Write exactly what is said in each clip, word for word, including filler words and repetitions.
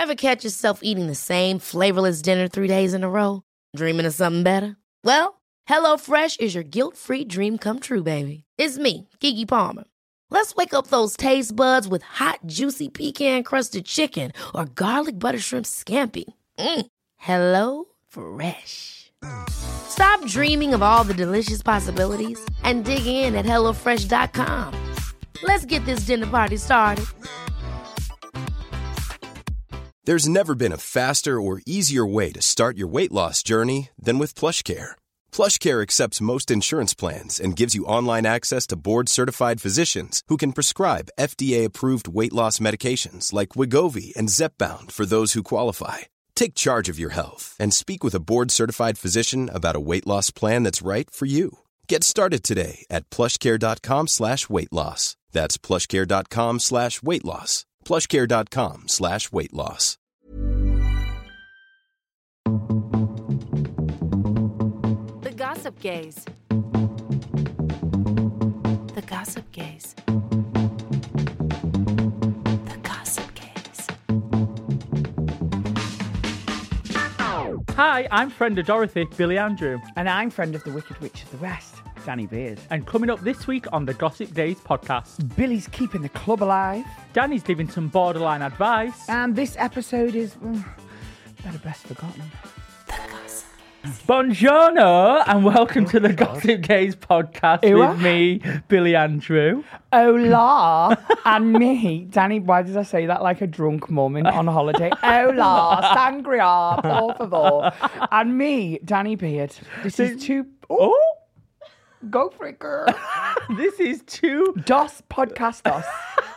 Ever catch yourself eating the same flavorless dinner three days in a row? Dreaming of something better? Well, HelloFresh is your guilt-free dream come true, baby. It's me, Keke Palmer. Let's wake up those taste buds with hot, juicy pecan-crusted chicken or garlic butter shrimp scampi. Mm. Hello Fresh. Stop dreaming of all the delicious possibilities and dig in at hello fresh dot com. Let's get this dinner party started. There's never been a faster or easier way to start your weight loss journey than with PlushCare. PlushCare accepts most insurance plans and gives you online access to board-certified physicians who can prescribe F D A-approved weight loss medications like Wegovy and Zepbound for those who qualify. Take charge of your health and speak with a board-certified physician about a weight loss plan that's right for you. Get started today at plushcare.com slash weight loss. That's plushcare.com slash weight loss. plushcare.com slash weight loss. The Gossip Gaze. The Gossip Gaze. The Gossip Gaze. Hi, I'm friend of Dorothy, Billy Andrew. And I'm friend of the Wicked Witch of the West, Danny Beard. And coming up this week on the Gossip Gaze podcast, Billy's keeping the club alive. Danny's giving some borderline advice. And this episode is mm, better best forgotten. Buongiorno and welcome to the Gossip Gaze podcast Ewa. with me, Billy Andrew. Hola, and me, Danny. Why did I say that like a drunk mum in- on holiday? Hola, sangria, por favor. And me, Danny Beard. This is two. Oh, Go for it, girl. this is two Dos podcastos.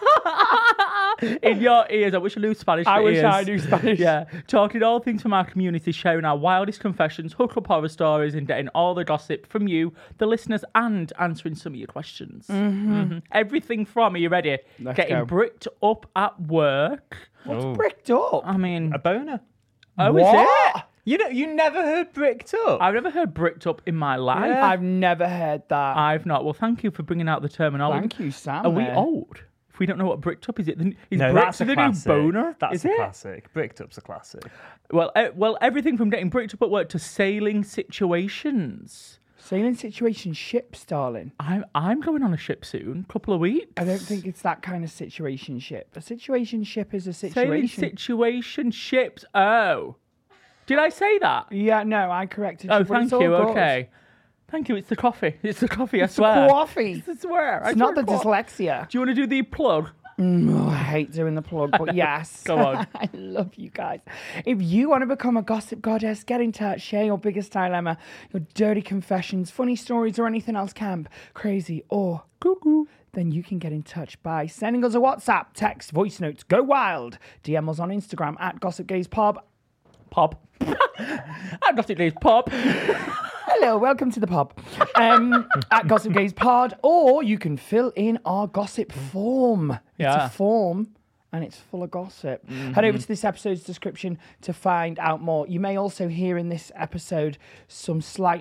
in your ears. I wish I knew Spanish for I wish ears. I knew Spanish. Yeah, talking all things from our community, sharing our wildest confessions, hook-up horror stories, and getting all the gossip from you, the listeners, and answering some of your questions. Mm-hmm. Mm-hmm. Everything from, are you ready? Let's getting go. bricked up at work. What's bricked up? I mean, A boner. oh, What? is it? You know, you never heard bricked up. I've never heard bricked up in my life. Yeah. I've never heard that. I've not. Well, thank you for bringing out the terminology. Thank you, Sam. Are we there. old? If we don't know what bricked up is, it the, is no, bricked that's a the classic. new boner? That's is a it? classic. Bricked up's a classic. Well, uh, well, everything from getting bricked up at work to sailing situations. Sailing situation ships, darling. I'm I'm going on a ship soon. Couple of weeks. I don't think it's that kind of situation ship. A situation ship is a Sailing situation. situation ships. Oh, did I say that? yeah, no, I corrected you. Oh, but thank it's all you. good. Okay. Thank you. It's the coffee. It's the coffee. I It's swear. the coffee. I swear. I It's not the swear. dyslexia. Do you want to do the plug? Oh, I hate doing the plug, but yes. Go on. I love you guys. If you want to become a gossip goddess, get in touch, share your biggest dilemma, your dirty confessions, funny stories, or anything else camp, crazy, or cuckoo, then you can get in touch by sending us a WhatsApp, text, voice notes, go wild, D M us on Instagram at Gossip Gaze Pub. Pop. I've got it, pop. Hello, welcome to the pub. Um, at Gossip Gaze Pod, or you can fill in our gossip form. Yeah. It's a form and it's full of gossip. Mm-hmm. Head over to this episode's description to find out more. You may also hear in this episode some slight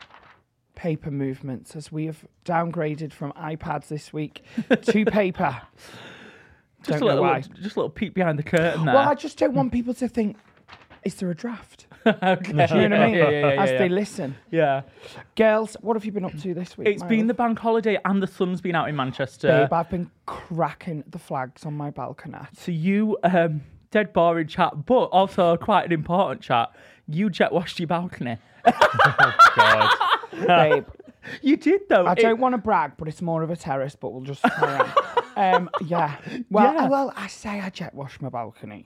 paper movements as we have downgraded from iPads this week to paper. Just Don't a little, know why. just a little peek behind the curtain there. Well, I just don't want people to think, is there a draft? okay. Do you know what I mean? Yeah, yeah, yeah, As yeah. they listen. Yeah. Girls, what have you been up to this week? It's my been love? the bank holiday and the sun's been out in Manchester. Babe, I've been cracking the flags on my balcony. So you, um, dead boring chat, but also quite an important chat. You jet washed your balcony. God. Babe, You did though. I It- don't want to brag, but it's more of a terrace, but we'll just carry on. Um, yeah. Well, Yeah. well, I say I jet washed my balcony.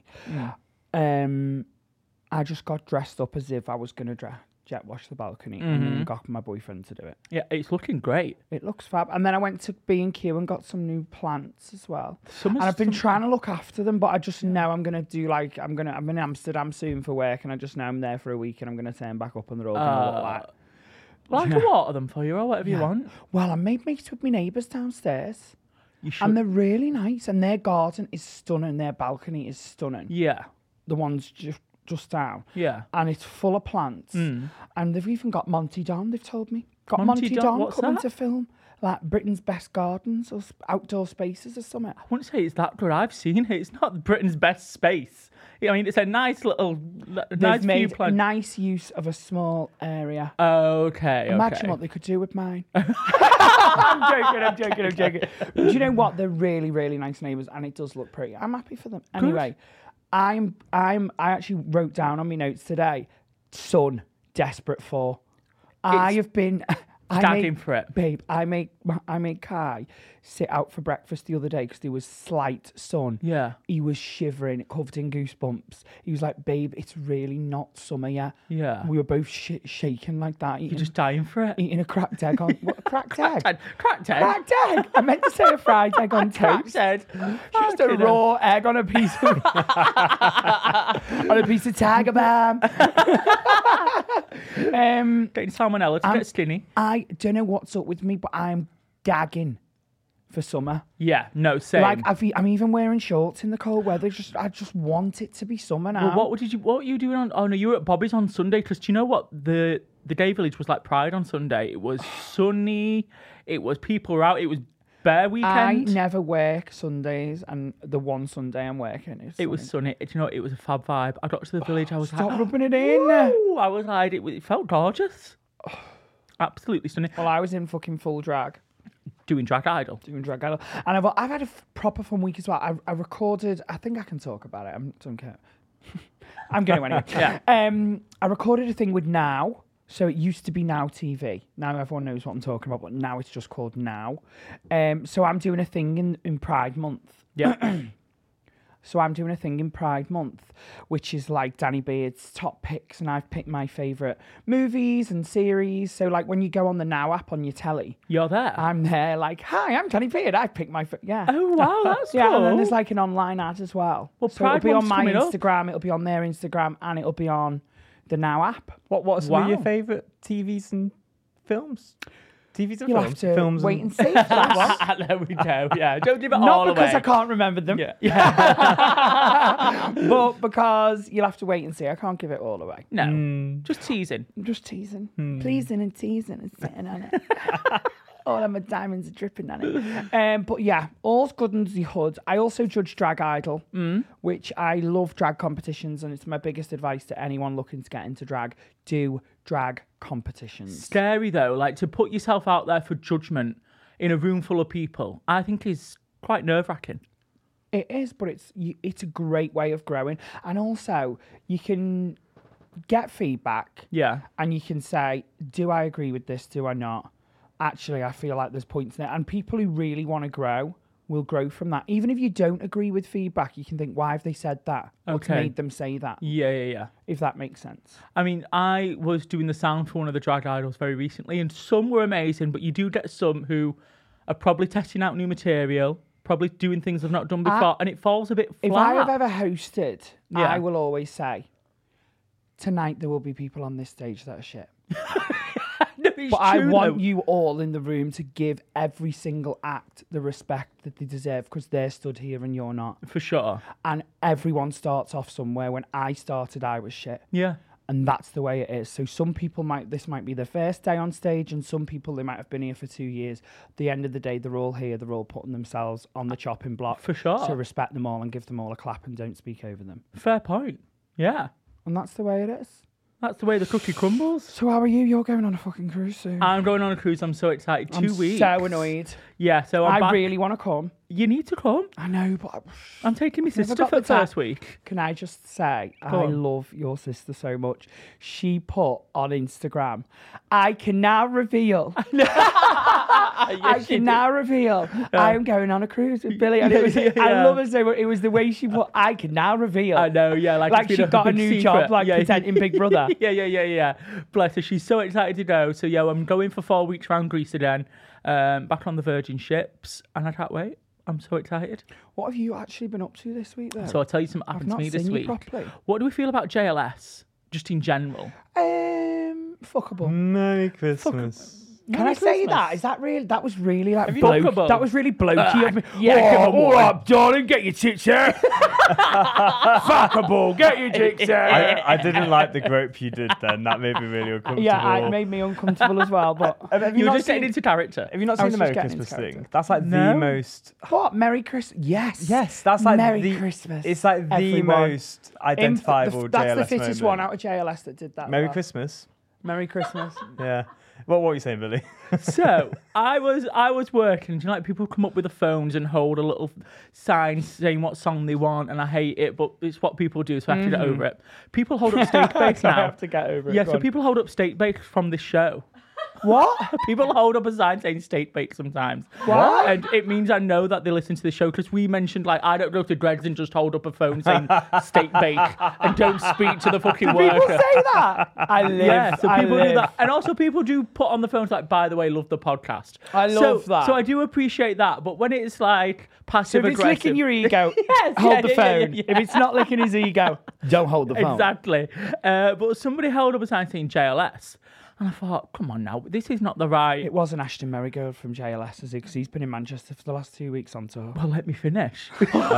Um, I just got dressed up as if I was going to dra- jet wash the balcony and then got my boyfriend to do it. Yeah, it's looking great. It looks fab. And then I went to B and Q and got some new plants as well. Summer's and I've been some- trying to look after them, but I just know I'm going to do like, I'm going to, I'm in Amsterdam soon for work, and I just know I'm there for a week and I'm going to turn back up and they're all going to look Uh, like. Well, I can water them for you or whatever you Yeah. want. Well, I made mates with my neighbours downstairs. You should. And they're really nice, and their garden is stunning. Their balcony is stunning. Yeah. The ones just just down, Yeah. and it's full of plants. And they've even got Monty Don. They've told me got Monty Monty, Don, Don, what's coming that? to film like Britain's best gardens or sp- outdoor spaces or something. I wouldn't say it's that good. I've seen it. It's not Britain's best space. I mean, it's a nice little, They've nice view made plan. nice use of a small area. Okay, Imagine okay. what they could do with mine. I'm joking, I'm joking, I'm joking. But do you know what? They're really, really nice neighbours, and it does look pretty. I'm happy for them. Anyway, I'm, I'm, I actually wrote down on my notes today, son, desperate for. I have been... I Gagging make, for it. Babe, I make I made Kai sit out for breakfast the other day because there was slight sun. Yeah. He was shivering, covered in goosebumps. He was like, babe, it's really not summer yet. Yeah. We were both sh- shaking like that. Eating, You're just dying for it. eating a cracked egg on... What, a cracked egg? Cracked Cracked egg. Cracked egg. I meant to say a fried egg on Cracked toast. egg. Just a raw egg on a piece of... on a piece of tiger balm. um, Getting salmonella to I'm- get skinny. I don't know what's up with me, but I'm gagging for summer. Yeah, no, same. Like I've, e- I'm even wearing shorts in the cold weather. Just I just want it to be summer now. Well, what did you? What were you doing on? Oh no, you were at Bobby's on Sunday. Because do you know what the the Day Village was like? Pride on Sunday. It was sunny. It was people were out. It was bear I weekend. never work Sundays, and the one Sunday I'm working is. It was sunny. Do you know? It was a fab vibe. I got to the village. I was Stop like, rubbing it in. "Ooh," I was like, it, was- it felt gorgeous. Absolutely stunning. Well, I was in fucking full drag. Doing Drag Idol. Doing drag idol, and I've I've had a f- proper fun week as well. I, I recorded. I think I can talk about it. I don't care. I'm going to anyway. Yeah. Um, I recorded a thing with Now. So it used to be Now T V. Now everyone knows what I'm talking about, but now it's just called Now. Um, so I'm doing a thing in, in Pride Month. Yeah. So I'm doing a thing in Pride Month, which is like Danny Beard's top picks, and I've picked my favourite movies and series. So like when you go on the Now app on your telly, You're there. I'm there like, hi, I'm Danny Beard. I've picked my... F-. Yeah. oh wow, that's Yeah, cool. and then there's like an online ad as well. Well, so it'll Pride be on Month's my coming up. Instagram, it'll be on their Instagram, and it'll be on the Now app. What What are some of your Wow. favourite T Vs and films? T Vs and You'll films? have to films wait and and... see. for that one. there we go. Yeah, don't give it all Not because away. I can't remember them, Yeah. yeah. but because you'll have to wait and see. I can't give it all away. No, Mm. just teasing. I'm just teasing. Hmm. Pleasing and teasing and sitting on it. All of my diamonds are dripping on it. Um, but yeah, all's good in the hood. I also judge Drag Idol, Hmm. which I love drag competitions, and it's my biggest advice to anyone looking to get into drag. Do drag competitions. Scary though, like to put yourself out there for judgment in a room full of people, I think is quite nerve wracking. It is, but it's you, it's a great way of growing. And also, you can get feedback. Yeah. And you can say, do I agree with this? Do I not? Actually, I feel like there's points in it. And people who really want to grow will grow from that. Even if you don't agree with feedback, you can think, why have they said that? What's Okay. made them say that? Yeah, yeah, yeah. If that makes sense. I mean, I was doing the sound for one of the drag idols very recently, and some were amazing, but you do get some who are probably testing out new material, probably doing things they've not done before, and it falls a bit flat. If I have ever hosted, Yeah. I will always say, tonight there will be people on this stage that are shit. No, it's But I true, want though. you all in the room to give every single act the respect that they deserve because they're stood here and you're not. For sure. And everyone starts off somewhere. When I started, I was shit. Yeah. And that's the way it is. So some people might, this might be their first day on stage, and some people, they might have been here for two years. At the end of the day, they're all here. They're all putting themselves on the chopping block. For sure. So respect them all and give them all a clap and don't speak over them. Fair point. Yeah. And that's the way it is. That's the way the cookie crumbles. So how are you? You're going on a fucking cruise soon. I'm going on a cruise. I'm so excited. Two I'm weeks. so annoyed. Yeah, so I'm I back. really want to come. You need to come. I know, but... I- I'm taking my Never sister got for the the time. first week. Can I just say, Go I on. love your sister so much. She put on Instagram, I can now reveal, I can now reveal, I am going on a cruise with Billy. And it was, Yeah, I yeah. love her so much. It was the way she put, I can now reveal. I know, yeah. Like, Like it's been she got a big new secret. job, like Yeah. presenting Big Brother. yeah, yeah, yeah, yeah. Bless her. She's so excited to go. So, yeah, I'm going for four weeks around Greece again, um, back on the Virgin ships, and I can't wait. I'm so excited. What have you actually been up to this week, though? So I'll tell you something I've happened to not me this seen you week. properly. What do we feel about J L S, just in general? Um, fuckable. Merry Christmas. Can Merry I say Christmas. that? Is that really? That was really like you bloke. talked about- That was really blokey Uh, of me. yeah, come on, all boy. right, darling, get your tits here. Fuckable, get your dicks here. I, I didn't like the grope you did then. That made me really uncomfortable. Yeah, it made me uncomfortable as well. But Have, have you You were not just seen, getting into character. have you not I seen was the just Merry getting Christmas into thing? character. That's like No. the most. what? Merry Christmas. Yes. Yes, that's like Merry the. Christmas. It's like the everyone. most In- identifiable the, J L S That's the fittest moment. one out of J L S that did that. Merry well. Christmas. Merry Christmas. Yeah. What, what were you saying, Billy? So I was I was working. Do you know, like people come up with the phones and hold a little sign saying what song they want, and I hate it, but it's what people do, so I have to get over it. People hold up steak bakes So I now. have to get over it. Yeah, Go so on. people hold up steak bakes from this show. What? People hold up a sign saying steak bake sometimes. What? And it means I know that they listen to the show because we mentioned, like, I don't go to Dreads and just hold up a phone saying steak bake and don't speak to the fucking worker. People say that. I live. Yeah, so I people do live. that. And also people do put on the phones like, by the way, love the podcast. I So- love that. So I do appreciate that. But when it's like So passive if it's aggressive. licking your ego, Yes, hold yeah, the yeah, phone. yeah, yeah. If it's not licking his ego, don't hold the phone. Exactly. Uh, but somebody held up a sign saying J L S. And I thought, come on now, this is not the right. It wasn't Ashton Merrigold from J L S, is it? Because he's been in Manchester for the last two weeks on tour. Well, let me finish.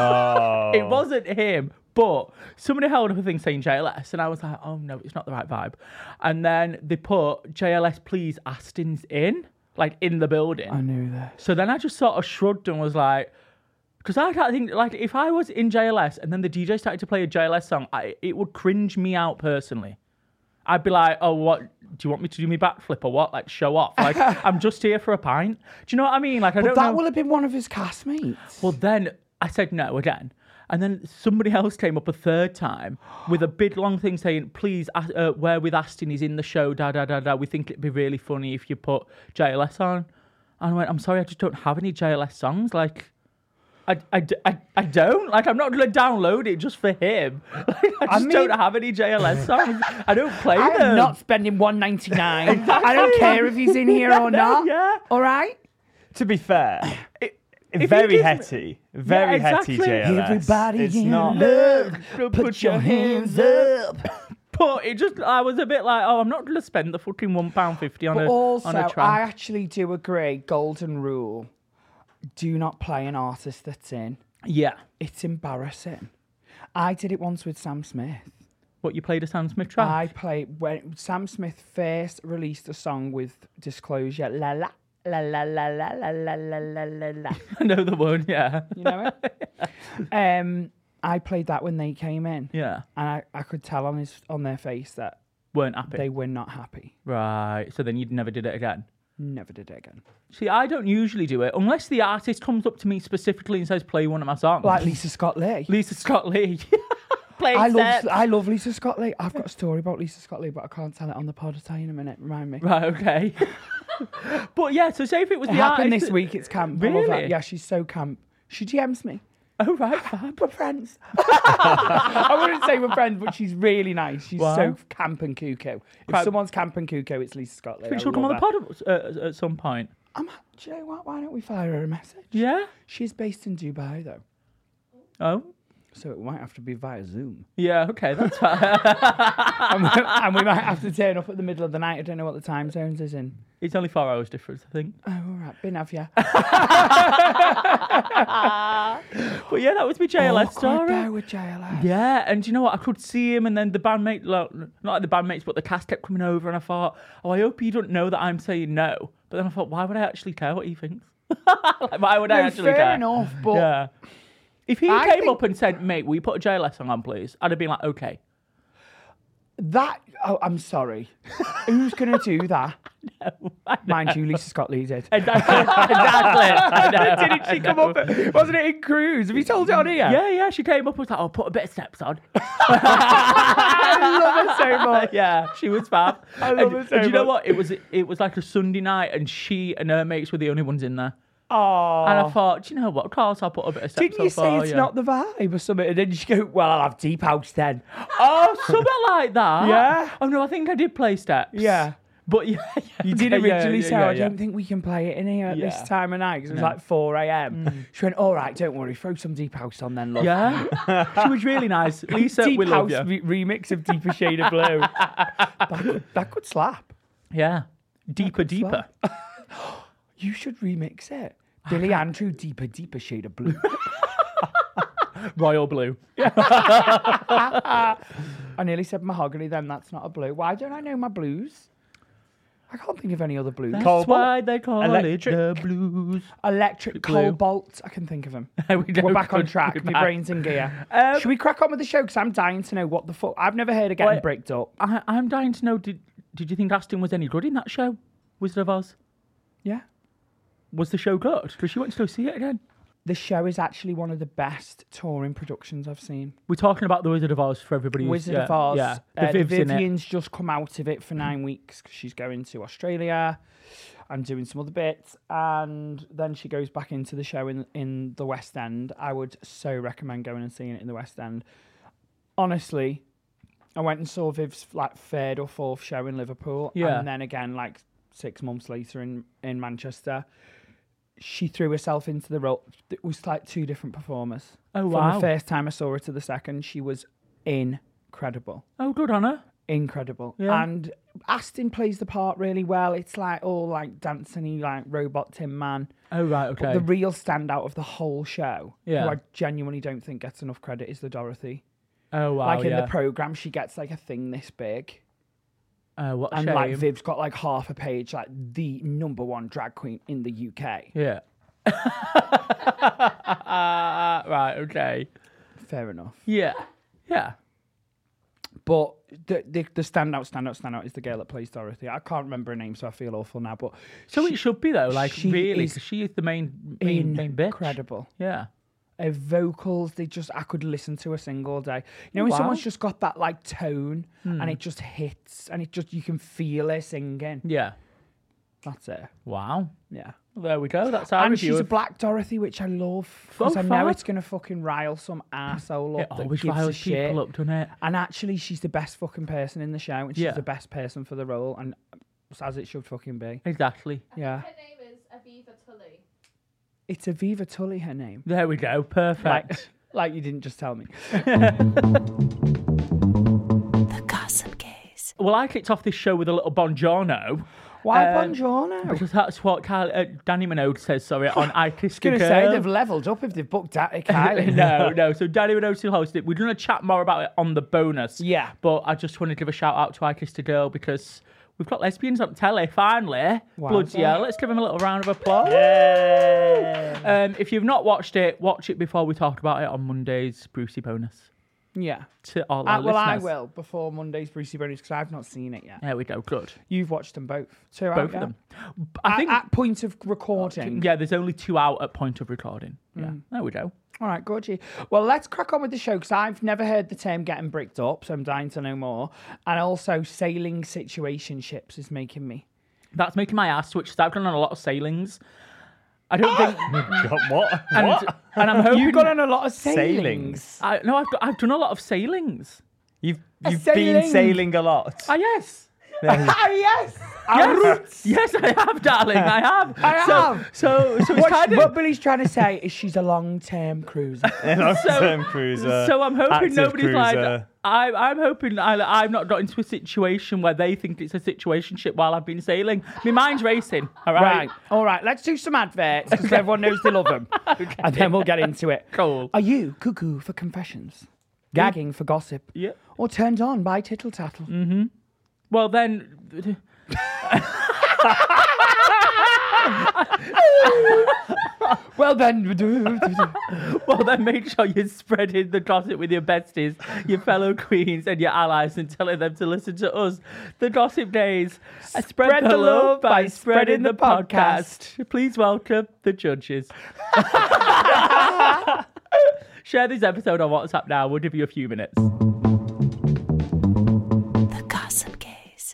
Oh. It wasn't him, but somebody held up a thing saying J L S, and I was like, oh no, it's not the right vibe. And then they put J L S, please, Aston's in, like in the building. I knew that. So then I just sort of shrugged and was like, because I can't think, like, if I was in J L S and then the D J started to play a J L S song, I, it would cringe me out personally. I'd be like, oh, what? Do you want me to do me backflip or what? Like, show off? Like, I'm just here for a pint. Do you know what I mean? Like, I But don't that know. will have been one of his castmates. Well, then I said no again. And then somebody else came up a third time with a big long thing saying, please, uh, Where With Aston is in the show, da, da, da, da. We think it'd be really funny if you put J L S on. And I went, I'm sorry, I just don't have any J L S songs. Like, I, I, I, I don't. Like, I'm not going to download it just for him. Like, I just mean- don't have any J L S songs. I don't play I them. am not spending one ninety-nine. I don't care if he's in here or not. Yeah. All right? To be fair, It- if he very gives me- hetty. Very Yeah, exactly. hetty J L S. Everybody It's in not. love, Put put your hands up. But it just, I was a bit like, oh, I'm not going to spend the fucking one pound fifty on But a also, on a I track. actually do agree, golden rule, do not play an artist that's in. Yeah. It's embarrassing. I did it once with Sam Smith. What, you played a Sam Smith track? I played when Sam Smith first released a song with Disclosure. La la la la la la la la la la la la. I know the one, yeah. You know it? um, I played that when they came in, Yeah. and I, I could tell on his on their face that Weren't happy. they were not happy. Right. So then you never did it again. Never did it again. See, I don't usually do it unless the artist comes up to me specifically and says, play one of my songs. Like Lisa Scott Lee. Lisa Scott Lee. Play I set. love I love Lisa Scott Lee. I've got a story about Lisa Scott Lee, but I can't tell it on the pod. I'll tell you in a minute. Remind me. Right, okay. But yeah, so say if it was It the happened artist... this week. It's camp. I love her. Really? Yeah, she's so camp. She D Ms me. Oh, right, fab. We're friends. I wouldn't say we're friends, but she's really nice. She's Wow. so camp and cuckoo. If Quite- someone's camp and cuckoo, it's Lisa Scott Lee. I think I she'll come on love the her. pod at, at some point. I'm, do you know what? Why don't we fire her a message? Yeah? She's based in Dubai, though. Oh? So it might have to be via Zoom. Yeah, okay, that's fine. and, we, and we might have to turn up at the middle of the night. I don't know what the time zones is in. It's only four hours difference, I think. Oh, all right. Bin have ya. But yeah, that was my J L S Oh, story. there with J L S. Yeah, and do you know what? I could see him, and then the bandmate, like, not like the bandmates, but the cast kept coming over, and I thought, oh, I hope he don't know that I'm saying no. But then I thought, why would I actually care what he thinks? Like, why would I No, actually fair care? enough, but Yeah. If he I came think- up and said, mate, will you put a J L S song on, please? I'd have been like, okay. that. Oh, I'm sorry. Who's going to do that? I know. Mind you, Lisa Scott Lee did. Exactly. exactly. I know, Didn't she I come know. up? Wasn't it in Cruise? Have you told it on here? Yeah, yeah, she came up and was like, oh, put a bit of steps on. I love her so much. Yeah, she was fab. I love and, her so and you know much. what? It was it was like a Sunday night, and she and her mates were the only ones in there. Oh. And I thought, do you know what? Of course, I'll put a bit of steps Didn't you on say for it's you. not the vibe or something? And then you go, well, I'll have Deep House then. Oh, something like that. Yeah. Oh no, I think I did play steps. Yeah. But yeah, yeah You did yeah, originally yeah, say, yeah, I yeah. don't think we can play it in here at Yeah. this time of night because it was No. like four a.m. She went, all right, don't worry, throw some Deep House on then, love. Yeah, she was really nice. Lisa, Deep we love House you. re- remix of Deeper Shade of Blue. that, could, that could slap. Yeah. Deeper, deeper. You should remix it. Billy Andrew, deeper, deeper shade of blue. Royal blue. I nearly said mahogany then, that's not a blue. Why don't I know my blues? I can't think of any other blues. That's Cobalt. why they call Electric. it the blues. Electric Blue. cobalt. I can think of them. we We're back on track. We're My back. brain's in gear. Um, Should we crack on with the show? Because I'm dying to know what the fuck. I've never heard of getting Wait. bricked up. I, I'm dying to know, did, did you think Aston was any good in that show? Wizard of Oz? Yeah. Was the show good? Because she went to go see it again. The show is actually one of the best touring productions I've seen. We're talking about the Wizard of Oz for everybody who's... Wizard yeah, of Oz. Yeah, Uh, the Viv's in it. Vivian's just come out of it for nine weeks because she's going to Australia and doing some other bits. And then she goes back into the show in, in the West End. I would so recommend going and seeing it in the West End. Honestly, I went and saw Viv's like third or fourth show in Liverpool. Yeah. And then again, like six months later in, in Manchester. She threw herself into the role. It was like two different performers. Oh, From wow. the first time I saw her to the second, she was incredible. Oh, good on her. Incredible. Yeah. And Aston plays the part really well. It's like all like dancing-y, like robot Tin Man. Oh, right, okay. But the real standout of the whole show, Yeah. who I genuinely don't think gets enough credit, is the Dorothy. oh, wow, like in yeah. the programme, she gets like a thing this big. Oh, what a And shame. like Viv's got like half a page, like the number one drag queen in the U K. Yeah. right, okay. Fair enough. Yeah. Yeah. But the, the the standout, standout, standout is the girl that plays Dorothy. I can't remember her name, so I feel awful now. But So she- it should be, though, like, she really, is because she is the main, main, main bitch. incredible. Yeah. Her vocals, they just, I could listen to her sing all day. You know, when Wow. someone's just got that like tone and it just hits and it just, you can feel her singing. Yeah. That's it. Wow. Yeah. Well, there we go. That's our And review she's a of- black Dorothy, which I love. Because Oh, I know fab. it's going to fucking rile some arsehole It up that always gives a riles shit. people up, doesn't it? And actually, she's the best fucking person in the show and she's Yeah. the best person for the role. And as it should fucking be. Exactly. Yeah. Her name is Aviva Tully. It's Aviva Tully, her name. There we go. Perfect. Like, like you didn't just tell me. The Gossip Case. Well, I kicked off this show with a little Bongiorno. Why Um, Bongiorno? Because that's what Kyle, uh, Danny Minogue says, sorry, on I Kissed I a was going to Girl. say they've levelled up if they've booked that Kylie. no, no. So Danny Minogue still hosted it. We're going to chat more about it on the bonus. Yeah. But I just want to give a shout out to I Kissed a Girl because we've got lesbians on telly, finally. Bloody hell. Let's give them a little round of applause. Um, if you've not watched it, watch it before we talk about it on Monday's Brucey bonus. Yeah. To all our Uh, well, I listeners. will before Monday's Brucey Bonus because I've not seen it yet. There we go. Good. You've watched them both. Two out, Both yeah? of them. I At, think. at point of recording. Yeah, there's only two out at point of recording. Yeah. Mm. There we go. All right, good. G. Well, let's crack on with the show because I've never heard the term getting bricked up, so I'm dying to know more. And also, sailing situationships is making me. That's making my ass twitch. 'Cause I've done a lot of sailings. I don't think. God, what? And, what? and I'm hoping. You've gone on a lot of sailings. Sailings. I, no, I've, got, I've done a lot of sailings. You've A you've been sailing. sailing a lot. Ah, yes. Ah, yes. Yes, yes, I have, darling. I have. I so, have. So, so it's What, kind what of. Billy's trying to say is she's a long-term cruiser. Long-term cruiser. So I'm hoping active nobody's like. cruiser. I, I'm hoping I, I've not got into a situation where they think it's a situationship while I've been sailing. My mind's racing. All right. Right. All right. Let's do some adverts because everyone knows they love them. And then we'll get into it. Cool. Are you cuckoo for confessions? Gagging for gossip? Yeah. Or turned on by tittle tattle? Mm-hmm. Well then. Well then. Well, then make sure you're spreading the gossip with your besties, your fellow queens, and your allies, and telling them to listen to us. The Gossip Days. Spread, Spread the love by spreading the podcast. Please welcome the judges. Share this episode on WhatsApp now. We'll give you a few minutes. The Gossip Case.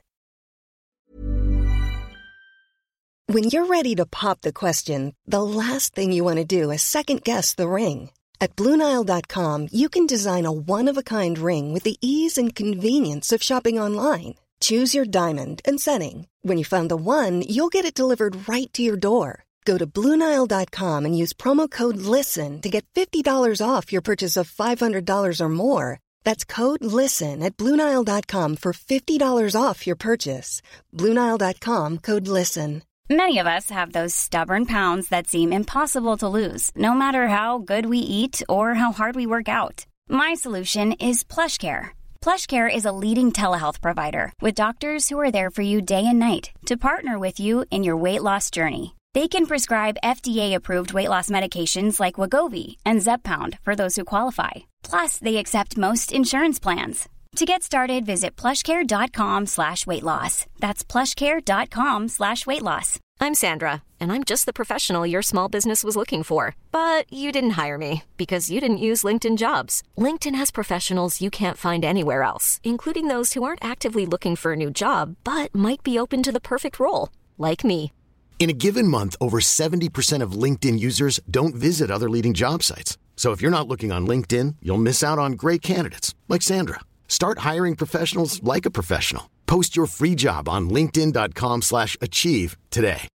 When you're ready to pop the question, the last thing you want to do is second-guess the ring. At Blue Nile dot com, you can design a one-of-a-kind ring with the ease and convenience of shopping online. Choose your diamond and setting. When you find the one, you'll get it delivered right to your door. Go to Blue Nile dot com and use promo code LISTEN to get fifty dollars off your purchase of five hundred dollars or more. That's code LISTEN at Blue Nile dot com for fifty dollars off your purchase. Blue Nile dot com, code LISTEN. Many of us have those stubborn pounds that seem impossible to lose, no matter how good we eat or how hard we work out. My solution is PlushCare. PlushCare is a leading telehealth provider with doctors who are there for you day and night to partner with you in your weight loss journey. They can prescribe F D A-approved weight loss medications like Wegovy and Zepbound for those who qualify. Plus, they accept most insurance plans. To get started, visit plushcare.com slash weight loss. That's plushcare.com slash weight loss. I'm Sandra, and I'm just the professional your small business was looking for. But you didn't hire me because you didn't use LinkedIn Jobs. LinkedIn has professionals you can't find anywhere else, including those who aren't actively looking for a new job, but might be open to the perfect role, like me. In a given month, over seventy percent of LinkedIn users don't visit other leading job sites. So if you're not looking on LinkedIn, you'll miss out on great candidates like Sandra. Start hiring professionals like a professional. Post your free job on linkedin.com slash achieve today.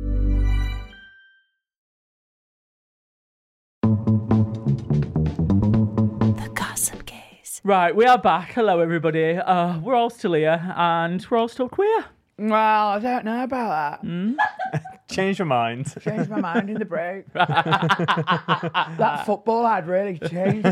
The Gossip Gaze. Right, we are back. Hello, everybody. Uh, we're all still here, and we're all still queer. Well, I don't know about that. Mm? Change your mind. Changed my mind in the break. That football ad really changed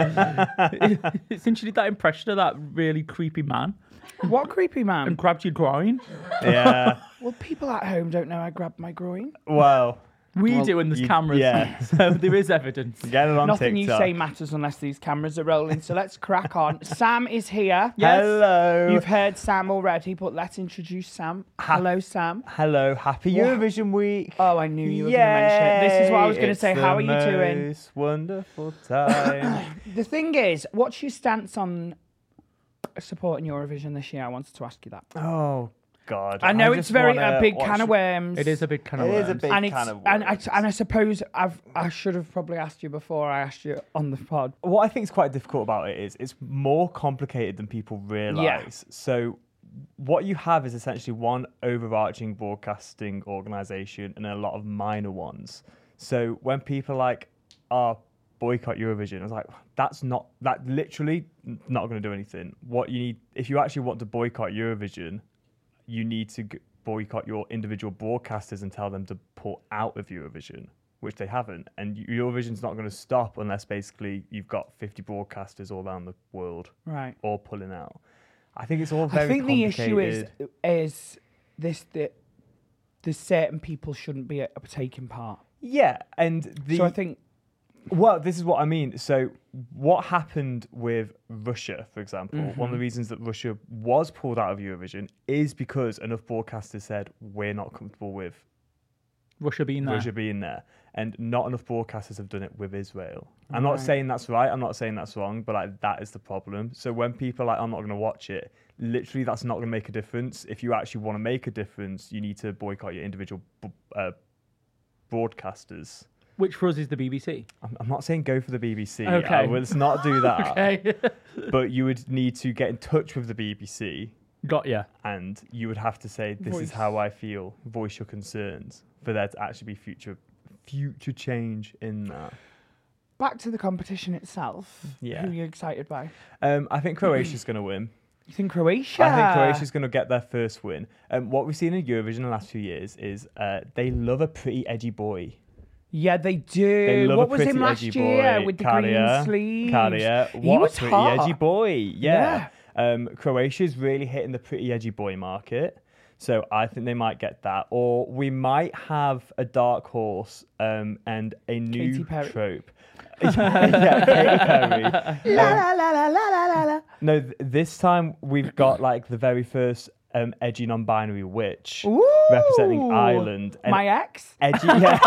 me. Since you did that impression of that really creepy man What creepy man? and grabbed your groin, Yeah. Well, people at home don't know I grabbed my groin. Well, we Well, do, and there's you- cameras, yeah. so there is evidence. get it on Nothing TikTok. you say matters unless these cameras are rolling. So let's crack on. Sam is here. Hello. You've heard Sam already, but let's introduce Sam. Hello, Sam. Hello. Happy What? Eurovision week. Oh, I knew you were going to mention it. This is what I was going to It's say. the How are you doing? most wonderful time. The thing is, what's your stance on supporting Eurovision this year? I wanted to ask you that. oh God. I know I it's just very wanna a big watch- can of worms. It is a big kind of It is a worms. big and it's can of and I, worms. and I suppose I've I should have probably asked you before I asked you on the pod. What I think is quite difficult about it is it's more complicated than people realise. So what you have is essentially one overarching broadcasting organisation and a lot of minor ones. So when people are like, oh, boycott Eurovision, I was like, that's not, that literally not going to do anything. What you need, if you actually want to boycott Eurovision, you need to g- boycott your individual broadcasters and tell them to pull out of Eurovision, which they haven't. And Eurovision's not going to stop unless basically you've got fifty broadcasters all around the world Right. all pulling out. I think it's all very I think the issue is complicated. is this that there's certain people shouldn't be uh, taking part. Yeah, and the So I think well, this is what I mean. So what happened with Russia, for example, Mm-hmm. one of the reasons that Russia was pulled out of Eurovision is because enough broadcasters said we're not comfortable with Russia being there. Russia being there, and not enough broadcasters have done it with Israel. I'm not Right. saying that's right. I'm not saying that's wrong, but like that is the problem. So when people are like, I'm not going to watch it, literally that's not going to make a difference. If you actually want to make a difference, you need to boycott your individual b- uh, broadcasters. Which for us is the B B C. I'm, I'm not saying go for the B B C. Okay. I will, let's not do that. Okay. But you would need to get in touch with the B B C, Got ya. and you would have to say, "This Voice. is how I feel." Voice your concerns for there to actually be future future change in that. back to the competition itself. Yeah. Who are you excited by? Um, I think Croatia's going to win. You think Croatia? I think Croatia's going to get their first win. Um, what we've seen in Eurovision the last few years is uh, they love a pretty edgy boy. Yeah, they do. They love what a was pretty him last edgy year boy. with the Kalia, green sleeves? Kalia, He what was a pretty hot. edgy boy. Yeah. Um, Croatia's really hitting the pretty edgy boy market. So I think they might get that. Or we might have a dark horse um, and a new Katy Perry. trope. yeah, Katy Perry. La Um, la la la la la la la. No, th- this time we've got like the very first um, edgy non-binary witch Ooh. representing Ireland. And My ex? edgy, yeah,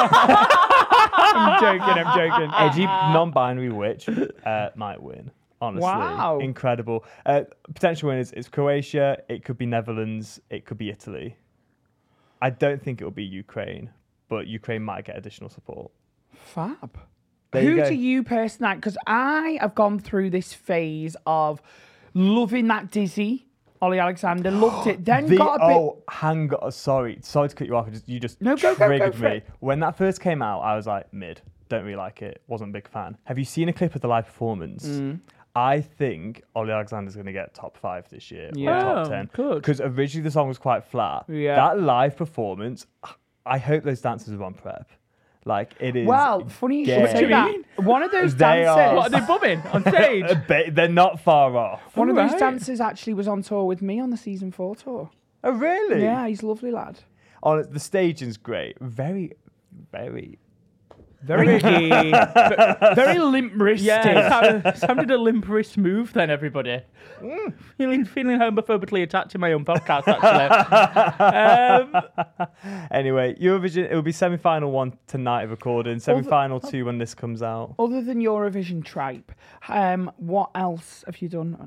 I'm joking, I'm joking. edgy non-binary witch uh, might win. Honestly, Wow. incredible. Uh, potential winners: it's Croatia. It could be Netherlands. It could be Italy. I don't think it will be Ukraine, but Ukraine might get additional support. Fab. There you Who go. do you personally? Because I have gone through this phase of loving that Dizzy, Ollie Alexander, loved it. Then The- got a bit. oh, hang on. Sorry, sorry to cut you off. I just- You just No, go, go, go triggered for me. it. When that first came out, I was like mid. Don't really like it. Wasn't a big fan. Have you seen a clip of the live performance? Mm. I think Ollie Alexander's going to get top five this year, Yeah. or top Oh, ten. good. Because originally the song was quite flat. Yeah. That live performance, I hope those dancers are on prep. Like, it is. Well, funny you should gay. say that. One of those They are- dancers. What, are they bumming on stage? A bit- They're not far off. One of those Right. dancers actually was on tour with me on the season four tour. Oh, really? Yeah, he's a lovely lad. Oh, the staging's great. Very, very. Very gay. Very limp wristed. Yeah, Sam, Sam did a limp wrist move then, everybody. Mm, feeling feeling homophobically attacked to my own podcast, actually. um, Anyway, Eurovision, it will be semi-final one tonight recording, semi-final two when this comes out. Other than Eurovision tripe, um, what else have you done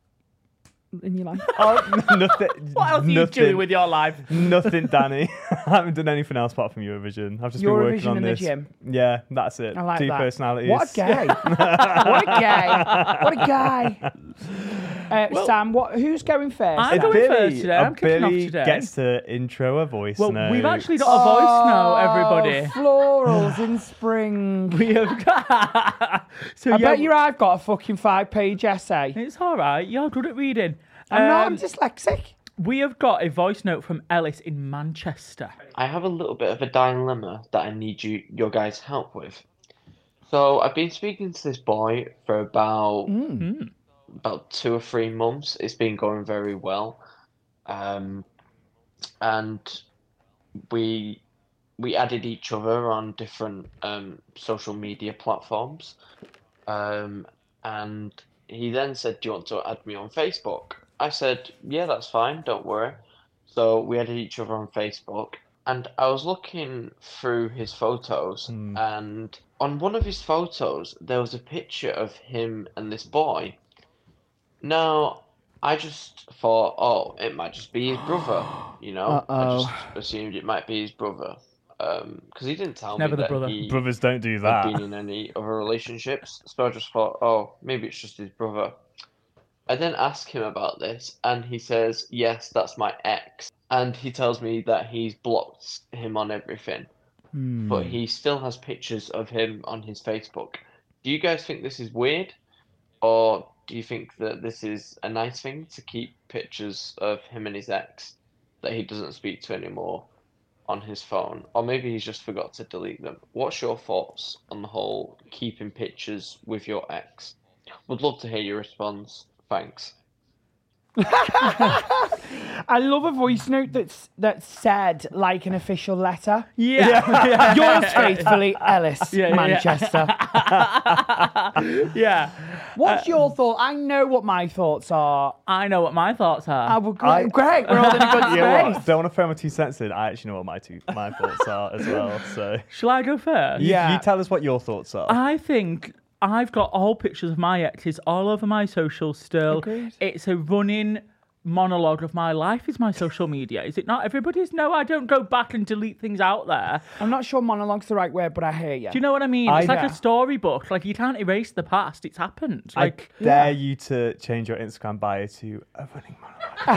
in your life? Oh, nothing. what else are you nothing, doing with your life? Nothing, Danny. I haven't done anything else apart from Eurovision. I've just been working Eurovision on in the this. gym. Yeah, that's it. I like Two that. personalities. What a guy. what a guy. What a guy. Uh, Sam, what? Who's going first? I'm It's going Billy. first today. Uh, I'm kicking off Billy today. gets to intro a voice Well, note. we've actually got a voice now, everybody. Oh, florals in spring. We have got. so I yeah, bet you I've got a fucking five-page essay. It's all right. You're good at reading. I'm not. I'm Um, dyslexic. We have got a voice note from Ellis in Manchester. I have a little bit of a dilemma that I need you your guys' help with. So I've been speaking to this boy for about Mm. about two or three months. It's been going very well, um, and we we added each other on different um, social media platforms, um, and he then said, "Do you want to add me on Facebook?" I said, "Yeah, that's fine. Don't worry." So we added each other on Facebook, and I was looking through his photos, Hmm. and on one of his photos there was a picture of him and this boy. Now, I just thought, oh, it might just be his brother, you know? I Uh-oh. just assumed it might be his brother. Um, because he didn't tell Never me the that brother. he Brothers don't do had that. been in any other relationships. So I just thought, oh, maybe it's just his brother. I then ask him about this, and he says, yes, that's my ex. And he tells me that he's blocked him on everything, Hmm. but he still has pictures of him on his Facebook. Do you guys think this is weird? Or do you think that this is a nice thing to keep pictures of him and his ex that he doesn't speak to anymore on his phone? Or maybe he's just forgot to delete them. What's your thoughts on the whole keeping pictures with your ex? Would love to hear your response. Thanks. I love a voice note that's that's said like an official letter. Yeah. Yours faithfully, Ellis, Yeah, yeah, yeah. Manchester. yeah. What's your thought? I know what my thoughts are. I know what my thoughts are. I will, great, great. We're all in a good You know what? space. Don't want to throw my two cents in. I actually know what my two my thoughts are as well. So Shall I go first? you, Yeah. you tell us what your thoughts are. I think I've got all pictures of my exes all over my socials still. Agreed. It's a running monologue of my life is my social media. Is it not? Everybody's no, I don't go back and delete things out there. I'm not sure monologue's the right word, but I hear you. Do you know what I mean? I- It's like Yeah. a storybook. Like you can't erase the past. It's happened. I Like dare you to change your Instagram bio to a running monologue.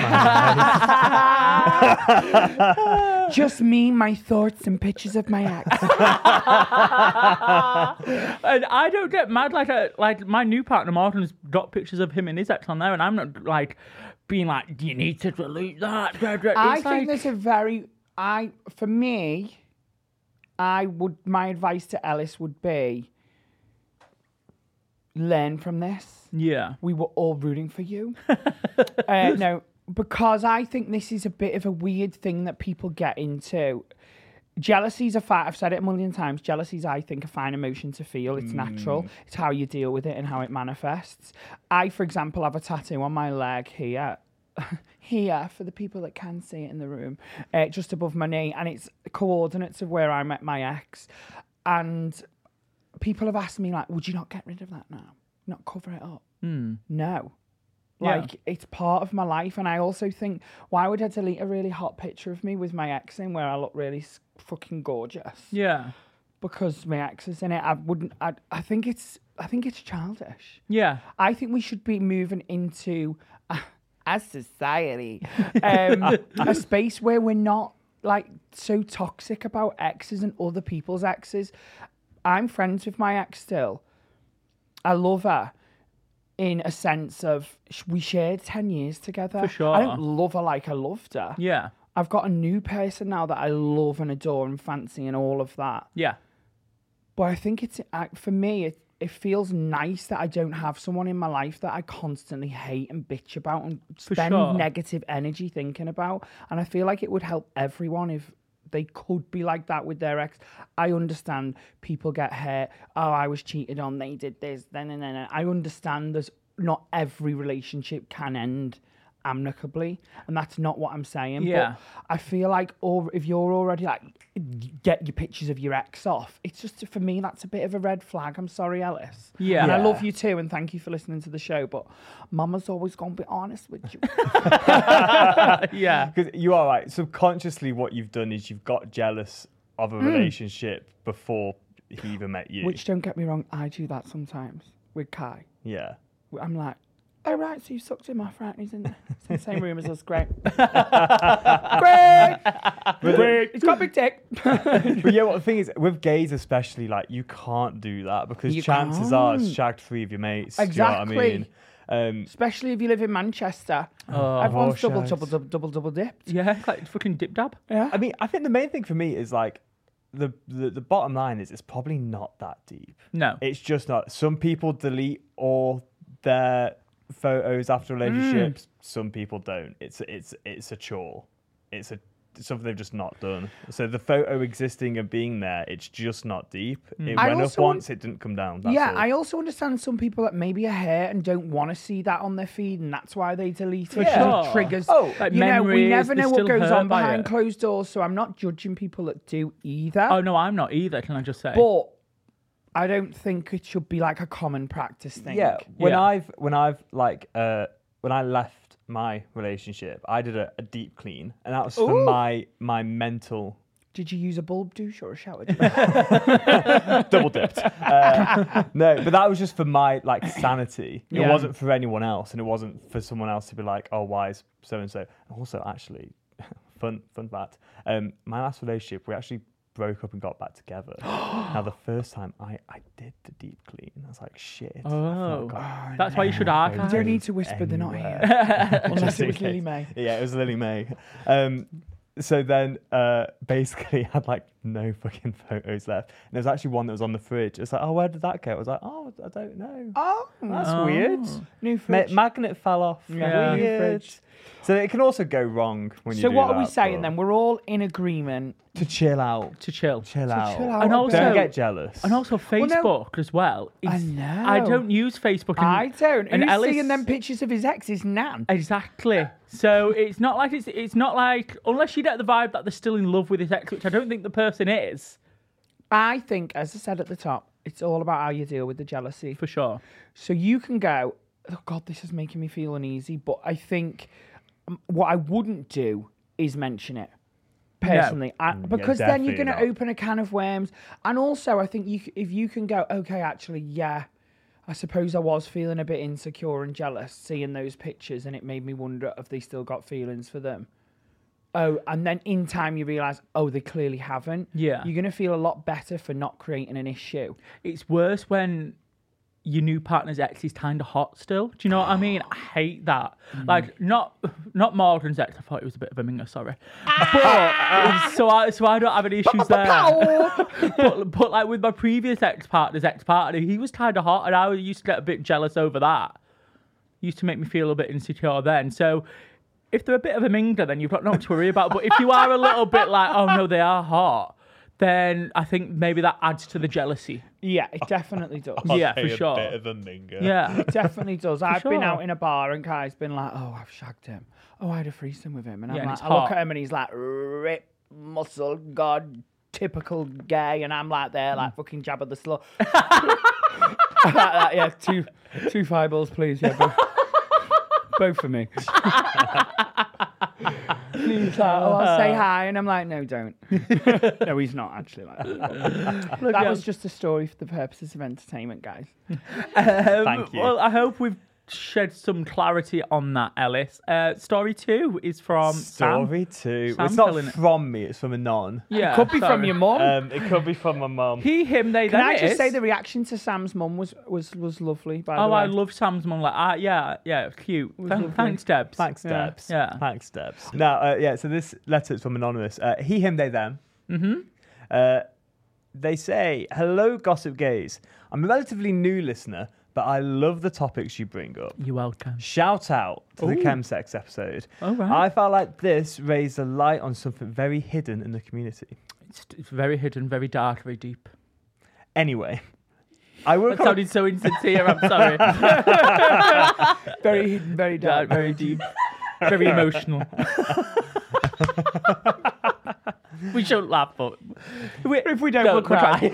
Just me, my thoughts, and pictures of my ex. and I don't get mad like a, like my new partner Morgan's got pictures of him and his ex on there, and I'm not like being like, do you need to delete that? It's I like, think there's a very, I for me, I would my advice to Ellis would be learn from this. yeah, We were all rooting for you. uh, no, because I think this is a bit of a weird thing that people get into. Jealousy's a fine, I've said it a million times, jealousy's, I think, a fine emotion to feel. It's natural. It's how you deal with it and how it manifests. I, for example, have a tattoo on my leg here. Here, for the people that can see it in the room, uh, just above my knee. And it's coordinates of where I met my ex. And people have asked me, like, would you not get rid of that now? Not cover it up? Hmm. No. Yeah. Like, it's part of my life. And I also think, why would I delete a really hot picture of me with my ex in where I look really s- fucking gorgeous? yeah, Because my ex is in it. I wouldn't, I, I think it's, I think it's childish. yeah. I think we should be moving into, uh, as society, um, a space where we're not, like, so toxic about exes and other people's exes. I'm friends with my ex still. I love her. in a sense of sh- we shared ten years together. For sure. I don't love her like I loved her. Yeah. I've got a new person now that I love and adore and fancy and all of that. Yeah. But I think it's, uh, for me, it, it feels nice that I don't have someone in my life that I constantly hate and bitch about and For spend sure. negative energy thinking about. And I feel like it would help everyone if they could be like that with their ex. I understand people get hurt. Oh, I was cheated on. They did this. Then and then. I understand there's not every relationship can end amicably, and that's not what I'm saying. Yeah. But I feel like, or if you're already like, get your pictures of your ex off, it's just, for me, that's a bit of a red flag. I'm sorry, Ellis. Yeah. And I Yeah. love you too, and thank you for listening to the show. But Mama's always gonna be honest with you. Yeah. Because you are right. Subconsciously, what you've done is you've got jealous of a Mm. relationship before he even met you. Which, don't get me wrong, I do that sometimes with Kai. Yeah. I'm like, oh, right, so you sucked him off, right? And he's in the, he's in the same room as us. Great. Great. Great. He's got a big dick. But yeah, what the thing is, with gays especially, like, you can't do that because You chances are it's can't. shagged three of your mates. Exactly. Do you know what I mean? Um, Especially if you live in Manchester. Oh, Everyone's horse double, shags. double, double, double, double dipped. Yeah, like fucking dip dab. Yeah. I mean, I think the main thing for me is like, the, the the bottom line is it's probably not that deep. No. It's just not. Some people delete all their photos after relationships. Some people don't. It's it's it's a chore. It's a it's something they've just not done. So the photo existing and being there, it's just not deep. It I went up also- once, it didn't come down. That's yeah, all. I also understand some people that maybe are hurt and don't want to see that on their feed, and that's why they delete it. Yeah. So it Sure. triggers. Oh, like you know, we memories, never they're know what still goes hurt on by behind it. closed doors, so I'm not judging people that do either. Oh, no, I'm not either, can I just say? But I don't think it should be like a common practice thing. Yeah, when Yeah. I've when I've like uh when I left my relationship, I did a, a deep clean, and that was for Ooh. my my mental. Did you use a bulb douche or a shower? Double dipped. Uh, no, but that was just for my like sanity. It Yeah. wasn't for anyone else, and it wasn't for someone else to be like, "Oh, why is so and so?" Also, actually, fun fun fact. Um, my last relationship, we actually broke up and got back together. Now, the first time I I did the deep clean, I was like, "Shit." I've not Oh, got that's why you should You archive. don't need to whisper, they're not anywhere. here. Unless Just it in was Lily case. May. Yeah, it was Lily May. Um, so then, uh, basically, I had like no fucking photos left. And there was actually one that was on the fridge. It's like, oh, where did that go? I was like, oh, I don't know. Oh, That's Oh. weird. new Ma- fridge. magnet fell off. Yeah. New Weird. fridge. So it can also go wrong when you So do what are we that, saying but then? We're all in agreement. To chill out. To chill. Chill out. chill out And a also- Don't bit. get jealous. And also Well, no- Facebook as well. I is- know. I don't use Facebook. And, I don't. And Who's Ellis, seeing them pictures of his ex? His nan. Exactly. So it's not like it's it's not like, unless you get the vibe that they're still in love with his ex, which I don't think the person is, I think, as I said at the top, it's all about how you deal with the jealousy. for sure. So you can go, oh God, this is making me feel uneasy. But I think what I wouldn't do is mention it personally, I, because then you're going to definitely not. open a can of worms. And also, I think you, c- if you can go, okay, actually, yeah, I suppose I was feeling a bit insecure and jealous seeing those pictures, and it made me wonder if they still got feelings for them. Oh, and then in time you realise, oh, they clearly haven't. Yeah. You're going to feel a lot better for not creating an issue. It's worse when your new partner's ex is kind of hot still. Do you know what I mean? I hate that. Like, not not Morgan's ex. I thought he was a bit of a minger, sorry. But, so I so I don't have any issues there. but, but like with my previous ex-partner's ex-partner, he was kind of hot, and I used to get a bit jealous over that. Used to make me feel a bit insecure then. So if they're a bit of a minger, then you've got nothing to worry about. But if you are a little bit like, oh no, they are hot, then I think maybe that adds to the jealousy. Yeah, it definitely does. Yeah, for sure. A bit of a minger. Yeah. It definitely does. I've been sure. out in a bar and Kai's been like, oh, I've shagged him. Oh, I had a threesome with him. And I'm Yeah, and like, it's I look hot. at him and he's like, rip, muscle, God, typical gay. And I'm like there, like fucking Jabba the Slut. like that, yeah, two, two fireballs, please. Yeah, both, both for me. He's like, oh, I'll say hi. And I'm like, no, don't. No, he's not actually like that. That was just a story for the purposes of entertainment, guys. Um, Thank you. Well, I hope we've shed some clarity on that, Ellis. Uh, story two is from Story Sam. two. Sam It's not telling it. from me, it's from a non. Yeah, It could be sorry. from your mum. Um, it could be from my mum. He, him, they, Can them. I it just is. say the reaction to Sam's mum was was was lovely. By Oh, the way, I love Sam's mum. Like, ah, yeah, yeah, cute. Thank, lovely. thanks, Debs. Thanks, Yeah. Debs. Yeah. Thanks, Debs. Now, uh, yeah, so this letter is from Anonymous. Uh, he, him, they, them. Mm-hmm. Uh, they say, hello, Gossip Gays. I'm a relatively new listener, but I love the topics you bring up. You're welcome. Shout out to the Ooh. chemsex episode. Oh, right. I felt like this raised a light on something very hidden in the community. It's, it's very hidden, very dark, very deep. Anyway, I work That on... sounded so insincere, I'm sorry. very hidden, very dark. Dark, very deep, very emotional. We shouldn't laugh, but we, If we don't, no, we'll cry.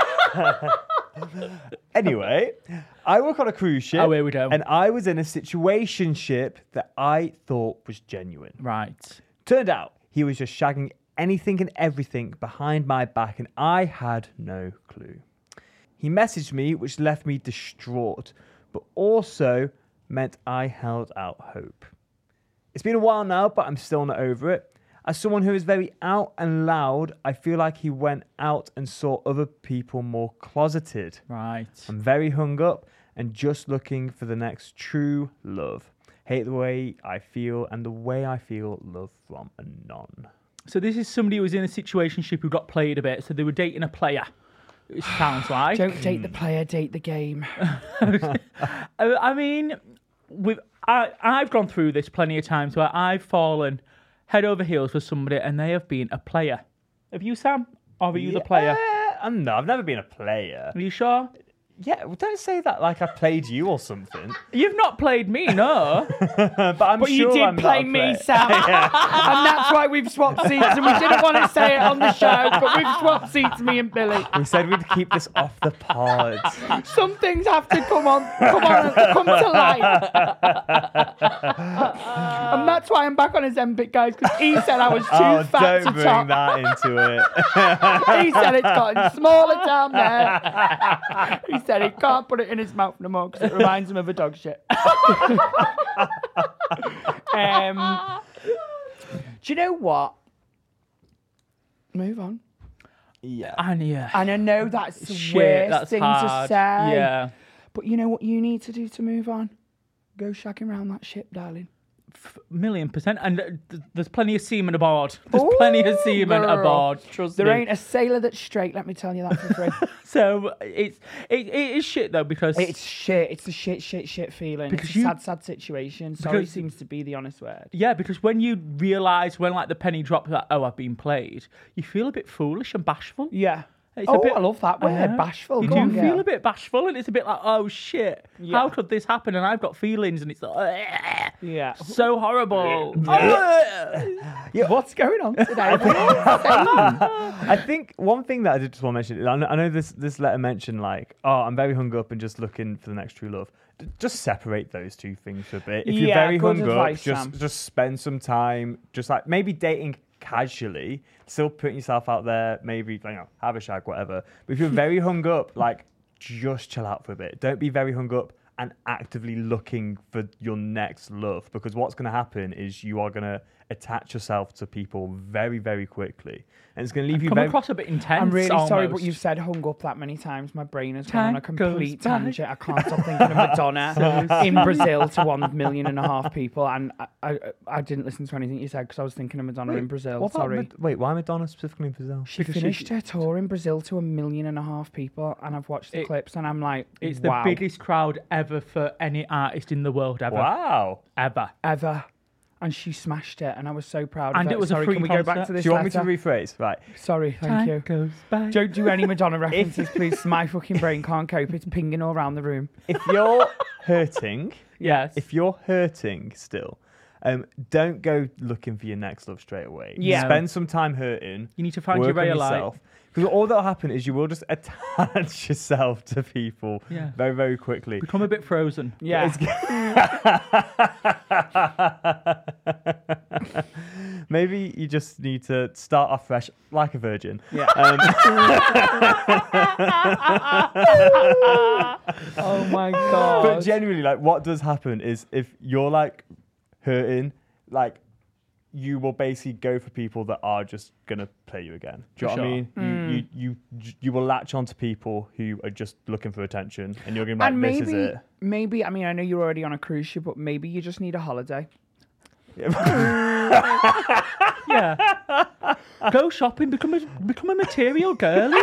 Anyway, I work on a cruise ship. Oh, here we go. And I was in a situationship that I thought was genuine. Right. Turned out he was just shagging anything and everything behind my back, and I had no clue. He messaged me, which left me distraught, but also meant I held out hope. It's been a while now, but I'm still not over it. As someone who is very out and loud, I feel like he went out and saw other people more closeted. Right. I'm very hung up and just looking for the next true love. Hate the way I feel and the way I feel love from a non. So this is somebody who was in a situationship who got played a bit. So they were dating a player. It sounds like. Don't date the player, date the game. I I mean, with I I've gone through this plenty of times where I've fallen head over heels for somebody and they have been a player. Have you, Sam? Or are you the player? Uh, no, I've never been a player. Are you sure? Yeah, well, don't say that like I played you or something. You've not played me, no. but I'm But sure you did I'm not play a me, player. Sam. And that's why we've swapped seats. And we didn't want to say it on the show, but we've swapped seats, me and Billy. We said we'd keep this off the pod. Some things have to come on, come on, come to light. And that's why I'm back on his Ozempic, guys, because he said I was too Oh, fat don't to bring top. that into it. He said it's gotten smaller down there. He said he can't put it in his mouth no more because it reminds him of a dog shit. um, do you know what? Move on. Yeah. And yeah. And I know that's the Shit, worst that's thing hard. to say. Yeah. But you know what you need to do to move on? Go shagging around that ship, darling. Million percent. And uh, th- there's plenty of semen aboard. There's plenty of Ooh, semen girl. aboard. Trust There me. ain't a sailor that's straight, let me tell you that for free. So it's it, it is shit though because It's shit. It's a shit, shit, shit feeling. Because it's a you- sad, sad situation. Sorry because- seems to be the honest word. yeah, because when you realise when like the penny drops that oh I've been played, you feel a bit foolish and bashful. Yeah. It's oh, a bit, I love that word, Yeah. bashful. You Go do on, feel girl. a bit bashful, and it's a bit like oh shit, Yeah. how could this happen? And I've got feelings, and it's like "Ugh, Yeah. so horrible. Yeah. What's going on today? I think one thing that I did just want to mention, I know, I know this, this letter mentioned like, oh, I'm very hung up and just looking for the next true love. D- Just separate those two things for a bit. If you're Yeah, very good hung advice, up, just Sam. just spend some time, just like maybe dating casually, still putting yourself out there, maybe, you know, have a shag, whatever. But if you're very hung up, like, just chill out for a bit. Don't be very hung up and actively looking for your next love, because what's going to happen is you are going to attach yourself to people very, very quickly. And it's going to leave you Come very... across a bit intense. I'm really sorry, but almost. you've said hung up that many times. My brain has gone on a Time complete goes by. tangent. I can't stop thinking of Madonna in Brazil to one million and a half people. And I, I, I didn't listen to anything you said because I was thinking of Madonna Wait, in Brazil. what about Sorry. Mad- wait, why Madonna specifically in Brazil? She Because she- finished her tour in Brazil to a million and a half people, and I've watched the It- clips, and I'm like, It's wow, the biggest crowd ever for any artist in the world ever. Wow. Ever. ever. And she smashed it, and I was so proud And of it was a Sorry, free can we go back concert. to this Do you want me to letter? rephrase? Right. Sorry, thank Time you. goes by. Don't do any Madonna references, please. My fucking brain can't cope. It's pinging all around the room. If you're hurting, Yes. if you're hurting still, um, don't go looking for your next love straight away. Yeah. Spend some time hurting. You need to find work your ray on of light. yourself. Because all that'll happen is you will just attach yourself to people Yeah. very, very quickly. Become a bit frozen. Yeah. maybe you just need to start off fresh like a virgin. Yeah. Um, oh my god. But genuinely, like, what does happen is if you're like hurting, like, you will basically go for people that are just gonna play you again. Do you know For what I sure. mean? Mm. You, you you you will latch onto people who are just looking for attention, and you're gonna be like, And "This maybe, is it." maybe, I mean, I know you're already on a cruise ship, but maybe you just need a holiday. Yeah. Go shopping, become a become a material girlie.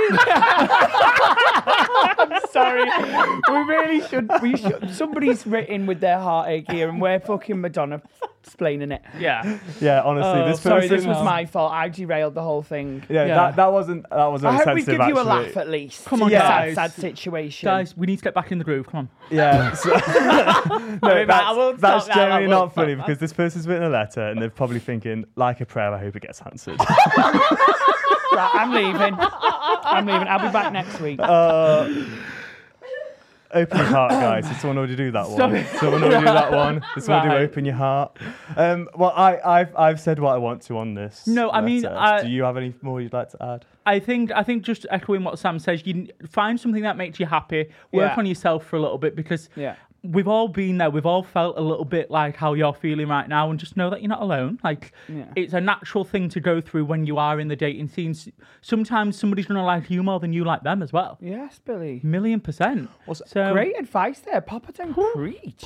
I'm sorry. We really should. We should. Somebody's written with their heartache here, and we're fucking Madonna explaining it. Yeah. Yeah, honestly, Oh, this Sorry, person. this was my fault. I derailed the whole thing. Yeah, Yeah. That, that wasn't that wasn't I hope we sensitive, give you a actually. laugh at least. Come on, It's a guys. sad, sad situation. Guys, we need to get back in the groove. Come on. Yeah. So, no, I that's, won't that's stop now, I generally won't not funny stop. because this person's written a letter and they're probably thinking, like a prayer, I hope it gets answered. Right, I'm leaving. I'm leaving. I'll be back next week. uh, open your heart, guys. Did someone already do that one? Sorry. Someone already do that one? Did someone do Right. open your heart? Um, well, I, I've I've said what I want to on this. No, I mean, letter. I- do you have any more you'd like to add? I think I think just echoing what Sam says, you n- find something that makes you happy. Work Yeah. on yourself for a little bit because Yeah. we've all been there. We've all felt a little bit like how you're feeling right now, and just know that you're not alone. Like Yeah. it's a natural thing to go through when you are in the dating scene. S- Sometimes somebody's gonna like you more than you like them as well. Yes, Billy. Million percent. So Great advice there. Papa, don't preach.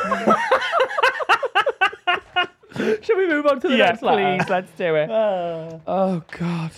Shall we move on to the Yeah, next letter? please, let's do it. Oh, God.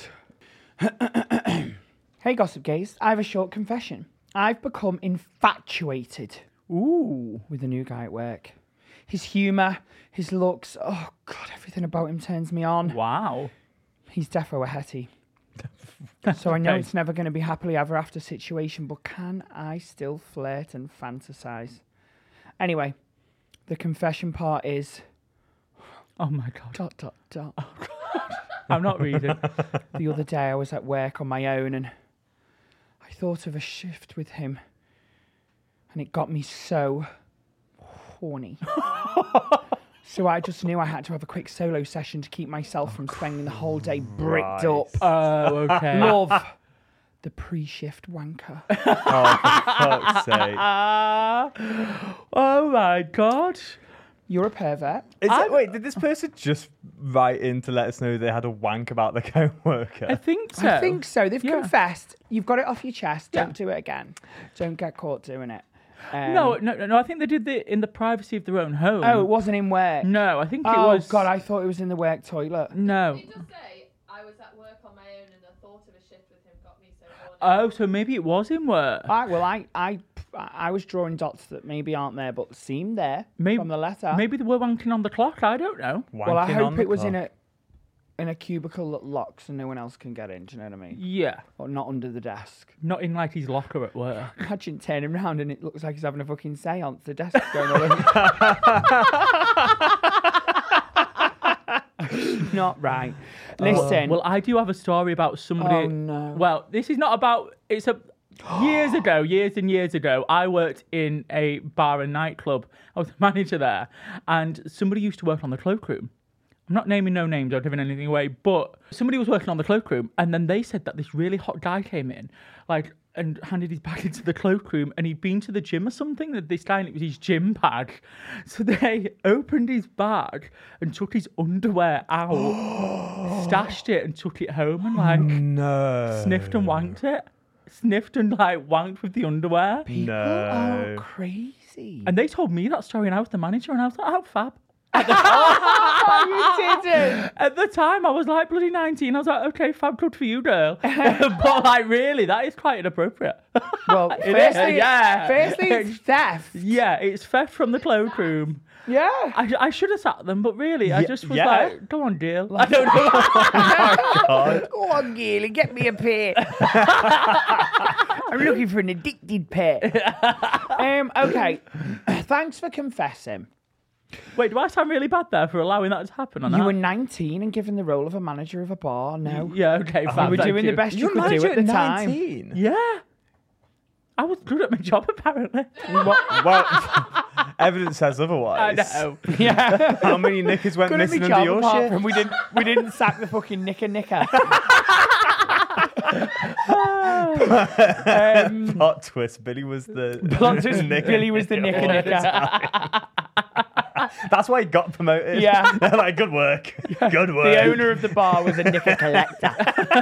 Hey, Gossip Gaze. I have a short confession. I've become infatuated Ooh. with the new guy at work. His humour, his looks, oh, God, everything about him turns me on. Wow. He's defo a hetty. So I know Okay. it's never going to be happily ever after situation, but can I still flirt and fantasize? Anyway, the confession part is Oh my god. dot, dot, dot. I'm not reading. The other day I was at work on my own and I thought of a shift with him and it got me so horny. So I just knew I had to have a quick solo session to keep myself from spending the whole day bricked up. Oh, okay. Love the pre-shift wanker. Oh, for fuck's sake. Oh my god. You're a pervert. Is it, wait, did this person just write in to let us know they had a wank about the co-worker? I think so. I think so. They've Yeah. confessed. You've got it off your chest. Don't Yeah. do it again. Don't get caught doing it. Um, No, no, no, no. I think they did it in the privacy of their own home. Oh, it wasn't in work. No, I think it Oh was. God, I thought it was in the work toilet. No. Did you just say I was at work on my own and the thought of a shift with him got me so horny? Oh, so maybe it was in work. I, well, I, I, I was drawing dots that maybe aren't there, but seemed there Maybe from the letter. Maybe they were wanking on the clock. I don't know. Well, I Wanking hope on the it was in clock. a in a cubicle that locks and no one else can get in. Do you know what I mean? Yeah, Or not under the desk. not in like his locker at work. Imagine turning around and it looks like he's having a fucking seance. The desk's going all over. Not right. Listen. Well, I do have a story about somebody. Oh, no. Well, this is not about. It's a. Years ago, years and years ago, I worked in a bar and nightclub. I was the manager there, and somebody used to work on the cloakroom. I'm not naming no names or giving anything away, but somebody was working on the cloakroom, and then they said that this really hot guy came in, like, and handed his bag into the cloakroom, and he'd been to the gym or something. That this time it was his gym bag, so they opened his bag and took his underwear out, stashed it, and took it home, and like No. sniffed and wanked it. Sniffed and like wanked with the underwear. People No. are crazy. And they told me that story, and I was the manager, and I was like, "How fab." you didn't. At the time, I was like bloody nineteen. I was like, "Okay, fab, good for you, girl." But like, really, that is quite inappropriate. Well, It is, firstly, yeah. firstly, it's theft. Yeah, it's theft from the cloakroom. Yeah. I, I should have sat them, but really, I Ye- just was yeah. like, "Go on, deal." I don't know. God. Go on, Gilly, get me a pair. I'm looking for an addicted pair. um, okay. Thanks for confessing. Wait, do I sound really bad there for allowing that to happen? On You that? were nineteen and given the role of a manager of a bar. No. Yeah, okay, fab. You were thank doing you. the best you You're could do manager at the at time. nineteen? Yeah. I was good at my job, apparently. What, well, Evidence says otherwise. I know. Yeah. How many knickers went Couldn't be missing under job your apart shit? from we didn't we didn't sack the fucking knicker knicker. um, Plot twist: Billy was the plot twist, knicker Billy was the knicker knicker all the knicker. time. That's why he got promoted. Yeah. They're like, good work. Good work. The owner of the bar was a knicker collector.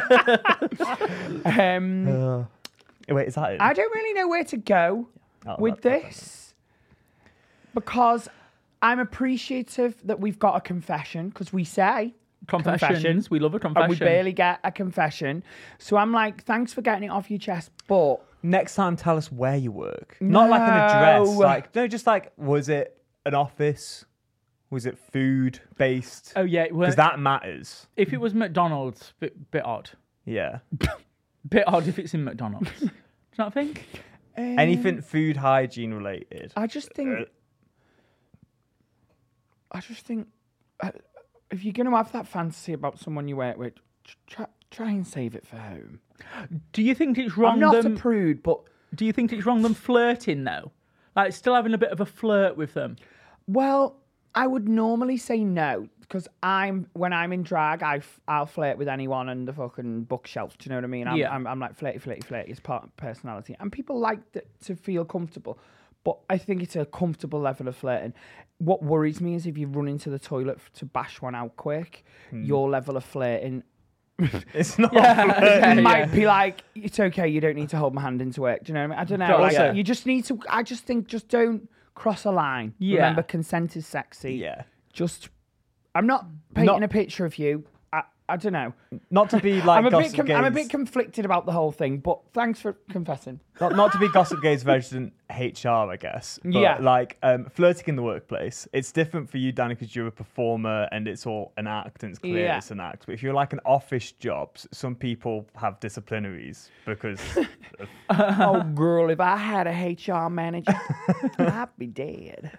um, Uh, wait, is that it? I don't really know where to go Oh, with that- this because I'm appreciative that we've got a confession because we say Confessions. confession, We love a confession. and we barely get a confession. So I'm like, thanks for getting it off your chest, but Next time, tell us where you work. Not like an address. No. Like no, just like was it an office? Was it food based? Oh yeah, it Because was. that matters. If it was McDonald's, bit bit odd. Yeah. Bit odd if it's in McDonald's. Do you not think? um, Anything food hygiene related. I just think, Uh, I just think, uh, if you're going to have that fantasy about someone you work with, try, try and save it for home. Do you think it's wrong? I'm not them, a prude, but Do you think it's wrong them flirting though? Like still having a bit of a flirt with them? well, I would normally say no because I'm when I'm in drag, I f- I'll flirt with anyone on the fucking bookshelf. Do you know what I mean? I'm, Yeah. I'm, I'm like flirty, flirty, flirty. It's part of personality, and people like th- to feel comfortable. But I think it's a comfortable level of flirting. What worries me is if you run into the toilet f- to bash one out quick, your level of flirting It's not. Yeah, it might yeah. be like, it's okay, you don't need to hold my hand into work. Do you know what I mean? I don't know. But Like, also- you just need to, I just think, just don't cross a line. Yeah. Remember, consent is sexy. Yeah. Just, I'm not painting Not- a picture of you. I, I don't know. Not to be like I'm, a bit Gossip com- I'm a Gaze- bit conflicted about the whole thing, but thanks for confessing. Not, not to be Gossip Gaze resident H R, I guess. But Yeah. like um, flirting in the workplace, it's different for you, Danny, because you're a performer and it's all an act and it's clear Yeah. it's an act. But if you're like an office job, s- some people have disciplinaries because of, Oh, girl, if I had a H R manager, I'd be dead.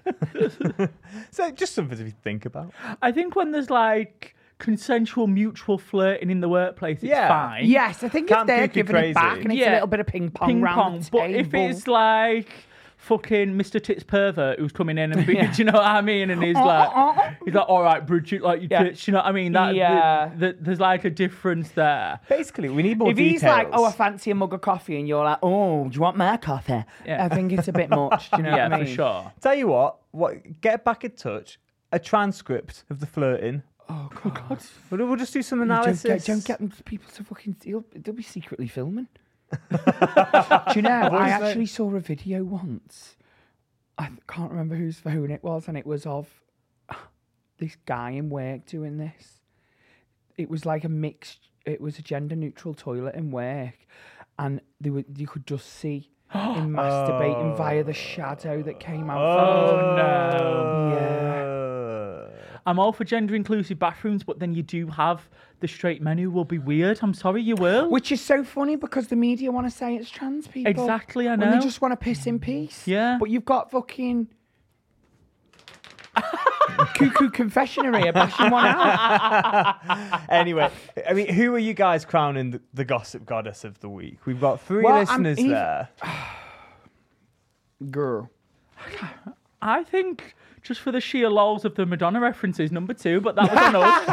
so just something to think about. I think when there's like consensual mutual flirting in the workplace, it's Yeah. fine. Yes, I think if Can't they're keep you giving it back crazy. and it's Yeah. a little bit of ping pong Ping round pong. the But if table. it's like fucking Mister Tits pervert who's coming in and be, do you know what I mean? And he's like, he's like, all right, Bridget, like your Yeah. tits, you know what I mean? That, Yeah. the, the, there's like a difference there. Basically, we need more If details. he's like, oh, I fancy a mug of coffee, and you're like, oh, do you want my coffee? Yeah. I think it's a bit much. Do you know Yeah, what I mean? for sure. Tell you what, what, get back in touch. A transcript of the flirting. Oh, God. We'll, we'll just do some You analysis. Don't get, don't get them people to fucking. They'll, they'll be secretly filming. Do you know? What I is that? actually saw a video once. I can't remember whose phone it was, and it was of this guy in work doing this. It was like a mixed. It was a gender neutral toilet in work, and they were you could just see him masturbating via the shadow that came out. Oh, from no. Yeah. I'm all for gender inclusive bathrooms, but then you do have the straight men who will be weird. I'm sorry, you will. Which is so funny because the media want to say it's trans people. Exactly, I And know. they just want to piss in peace. Yeah. But you've got fucking cuckoo confessionary are bashing one out. Anyway, I mean, who are you guys crowning the, the gossip goddess of the week? We've got three Well, I'm listeners ev- there. Girl. I think just for the sheer lols of the Madonna references, number two, but that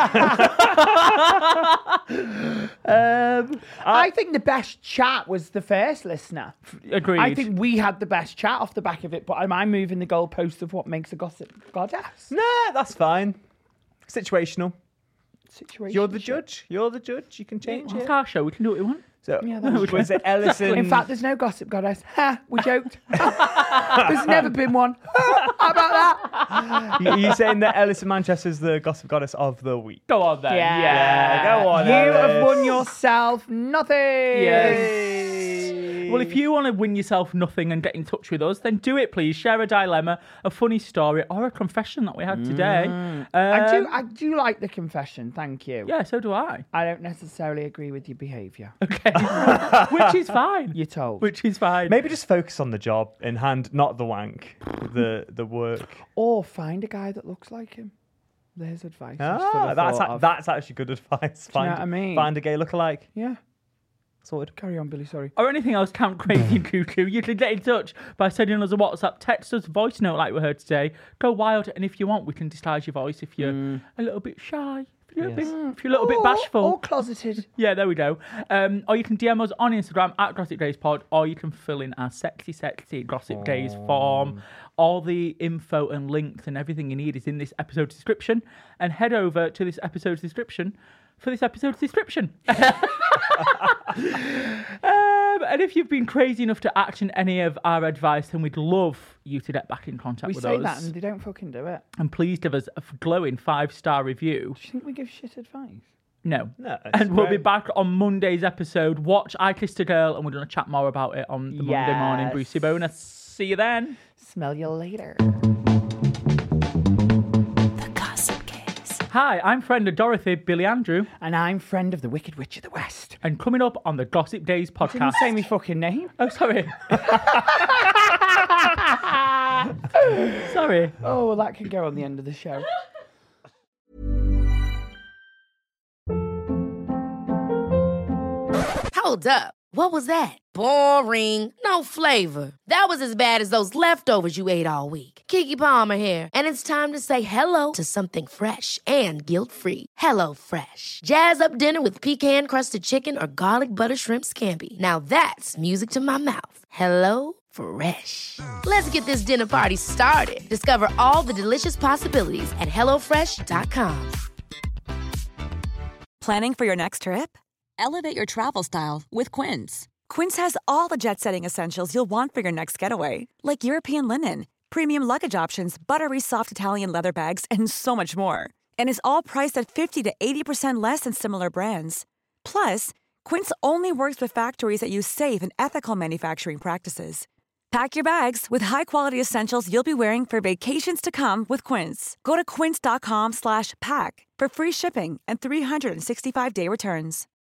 was on us. um, I think the best chat was the first listener. agreed. I think we had the best chat off the back of it, but am I moving the goalpost of what makes a gossip goddess? Nah, that's fine. Situational. Situation. You're the judge. You're the judge. You can change It's it. our show. We can do what we want. So, Yeah, that's was it Ellison? In fact, there's no gossip goddess. Ha, we joked. There's never been one. How about that? you, you saying that Ellison Manchester's the gossip goddess of the week? Go on then. Yeah. Yeah, go on, You have Ellis. won yourself nothing. Yes. Well, if you want to win yourself nothing and get in touch with us, then do it, please. Share a dilemma, a funny story, or a confession that we had today. Um, I do. I do like the confession. Thank you. Yeah, so do I. I don't necessarily agree with your behaviour. Okay. Which is fine. You're told. Which is fine. Maybe just focus on the job in hand, not the wank, the the work. Or find a guy that looks like him. There's advice. I just Ah, thought that's of. a, that's actually good advice. you know Find what I mean? find a gay lookalike. Yeah. Sorted. Carry on, Billy, sorry. Or anything else, Camp Crazy and Cuckoo, you can get in touch by sending us a WhatsApp, text us, voice note like we heard today. Go wild, and if you want, we can disguise your voice if you're mm. a little bit shy. If you're, yes. a, bit, if you're a little or, bit bashful. Or closeted. Yeah, there we go. Um, or you can D M us on Instagram at Gossip Days Pod, or you can fill in our sexy, sexy Gossip oh. Days form. All the info and links and everything you need is in this episode's description. And head over to this episode's description for this episode's description. um, and if you've been crazy enough to action any of our advice, then we'd love you to get back in contact we with us. We say that and they don't fucking do it. And please give us a glowing five-star review. Do you think we give shit advice? No. No. And we'll great. be back on Monday's episode. Watch I Kissed a Girl, and we're going to chat more about it on the yes. Monday morning Brucey bonus. See you then. Smell you later. Hi, I'm friend of Dorothy, Billy Andrew. And I'm friend of the Wicked Witch of the West. And coming up on the Gossip Days podcast... You didn't say me fucking name. Oh, sorry. Sorry. Oh, well, that can go on the end of the show. Hold up. What was that? Boring. No flavor. That was as bad as those leftovers you ate all week. Keke Palmer here. And it's time to say hello to something fresh and guilt-free. Hello Fresh. Jazz up dinner with pecan-crusted chicken or garlic butter shrimp scampi. Now that's music to my mouth. Hello Fresh. Let's get this dinner party started. Discover all the delicious possibilities at hello fresh dot com. Planning for your next trip? Elevate your travel style with Quince. Quince has all the jet-setting essentials you'll want for your next getaway, like European linen, premium luggage options, buttery soft Italian leather bags, and so much more. And is all priced at fifty to eighty percent less than similar brands. Plus, Quince only works with factories that use safe and ethical manufacturing practices. Pack your bags with high-quality essentials you'll be wearing for vacations to come with Quince. Go to quince dot com slash pack for free shipping and three sixty-five day returns.